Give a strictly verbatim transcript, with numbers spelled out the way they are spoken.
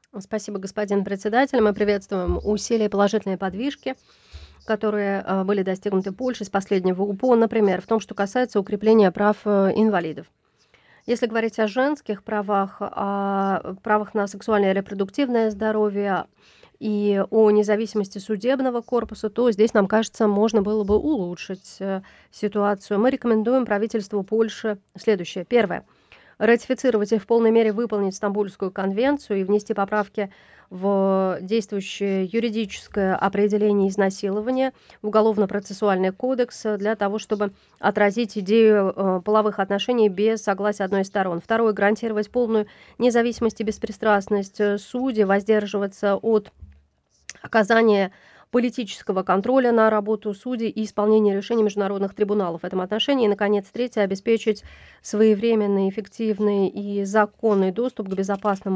Спасибо, господин председатель. Мы приветствуем усилия и положительные подвижки, которые а, были достигнуты Польшей с последнего УПО, например, в том, что касается укрепления прав э, инвалидов. Если говорить о женских правах, о правах на сексуальное и репродуктивное здоровье и о независимости судебного корпуса, то здесь, нам кажется, можно было бы улучшить э, ситуацию. Мы рекомендуем правительству Польши следующее. Первое. Ратифицировать и в полной мере выполнить Стамбульскую конвенцию и внести поправки в действующее юридическое определение изнасилования в Уголовно-процессуальный кодекс э, для того, чтобы отразить идею э, половых отношений без согласия одной из сторон. Второе. Гарантировать полную независимость и беспристрастность э, судей, воздерживаться от оказания политического контроля на работу судей и исполнение решений международных трибуналов в этом отношении. И, наконец, третье. Обеспечить своевременный, эффективный и законный доступ к безопасному